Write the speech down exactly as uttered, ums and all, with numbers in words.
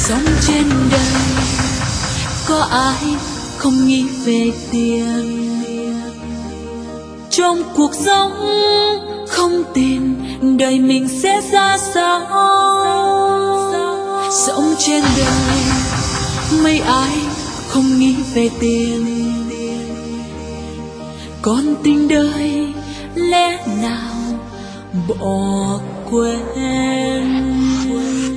Sống trên đời có ai không nghĩ về tiền? Trong cuộc sống không tiền, đời mình sẽ ra sao? Sống trên đời mấy ai không nghĩ về tiền? Con tình đời lẽ nào bỏ quên?